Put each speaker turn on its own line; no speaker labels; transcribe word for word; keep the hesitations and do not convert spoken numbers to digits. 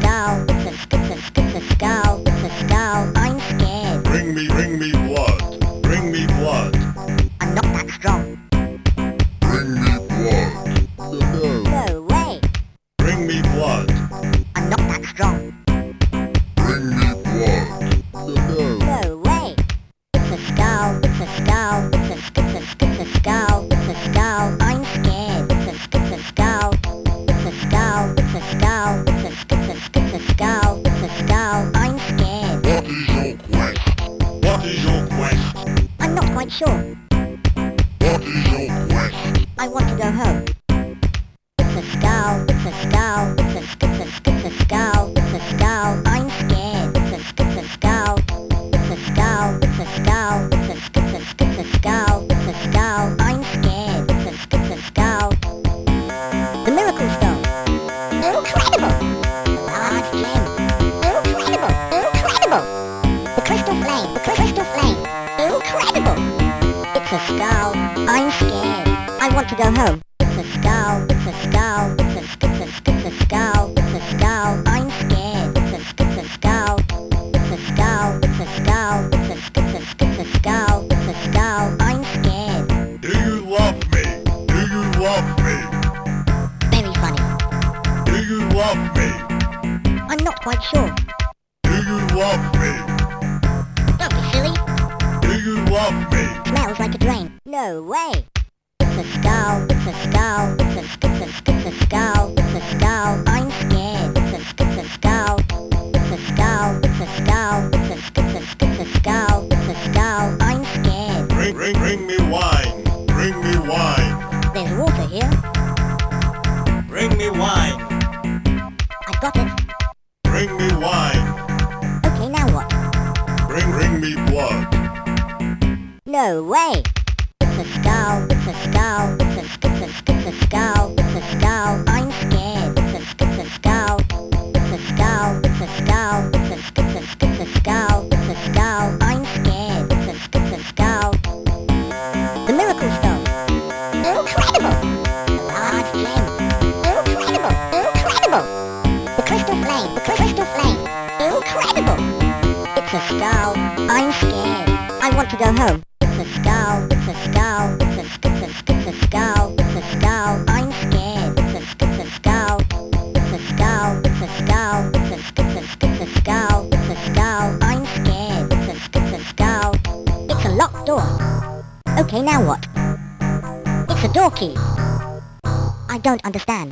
skull, it's a, it's a, it's a skull, it's a skull. I'm scared.
Bring me, bring me blood. Bring me blood.
I'm not that strong.
Bring me blood. No, no.
No way.
Bring me blood.
I'm not that strong.
Bring me blood. No, no.
No way. It's a skull, it's a skull, it's a, it's a, it's a skull, it's a skull. I'm scared. It's a, it's a skull. It's a skull, it's a skull, it's a, it's a, it's a skull, it's a skull. I'm scared.
What is your quest? What is your quest?
I'm not quite sure.
What is your quest?
I want to go home. It's a skull, it's a skull, it's a, it's a, it's a skull, it's a skull. I'm scared. It's a, it's a skull. It's a skull, it's a skull, it's a, it's a, it's a skull, it's a skull. I'm scared. It's a, it's a skull. The miracle stone. Incredible! The large gem. Incredible! Incredible! The crystal flame. The crystal flame. Incredible! It's a skull. I'm scared. I want to go home. It's a skull. It's a skull. It's a, it's a, it's a skull. It's a skull. I'm scared. It's a, it's a skull. It's a skull. It's a skull. It's a, it's a, it's a skull. It's a skull. I'm scared.
Do you love me? Do you love me?
Very funny.
Do you love me?
I'm not quite sure.
Do you love me?
Don't be silly.
Do you love me?
Smells like a drain. No way. It's a skull. It's a skull. It's a, it's a, it's a skull. It's a skull. I'm scared. It's a, it's a skull. It's a skull. It's a skull. It's a, it's a, it's a skull. It's a skull. I'm scared.
Bring, bring, bring me wine. Bring me wine.
There's water here.
Bring me wine.
I got it.
Bring me wine.
Okay, now what?
Bring, bring me blood.
No way. It's a skull. It's a skull. It's a, it's a, it's a skull. It's a skull. I'm scared. It's a, it's a skull. It's a skull. It's a skull. It's a, it's a, it's a skull. It's a skull. I'm scared. It's a, it's a skull. The miracle stone. Incredible! The large gem. Incredible! Incredible! The crystal flame. The crystal flame. Incredible! It's a skull. I'm scared. I want to go home. It's a skull. It's a skull. It's a, it's a, it's a skull. It's a skull. I'm scared. It's a, it's a skull. It's a skull. It's a skull. It's a, it's a, it's a skull. It's a skull. I'm scared. It's a, it's a skull. It's a locked door. Okay, now what? It's a door key. I don't understand.